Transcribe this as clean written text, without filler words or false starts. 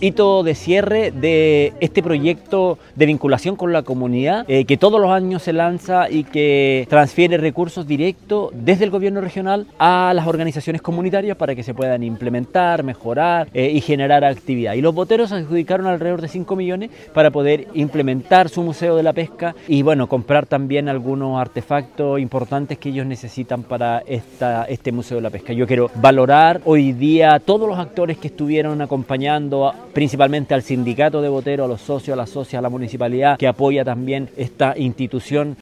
hito de cierre de este proyecto de vinculación con la comunidad que todos los años se lanza y que transfiere recursos directos desde el gobierno regional a las organizaciones comunitarias para que se puedan implementar, mejorar y generar actividad. Y los boteros adjudicaron alrededor de 5 millones para poder implementar su museo de la pesca y bueno, comprar también algunos artefactos importantes que ellos necesitan para este museo de la pesca. Yo quiero valorar hoy día a todos los actores que estuvieron acompañando, principalmente al sindicato de boteros, a los socios, a las socias, a la municipalidad que apoya también esta institución.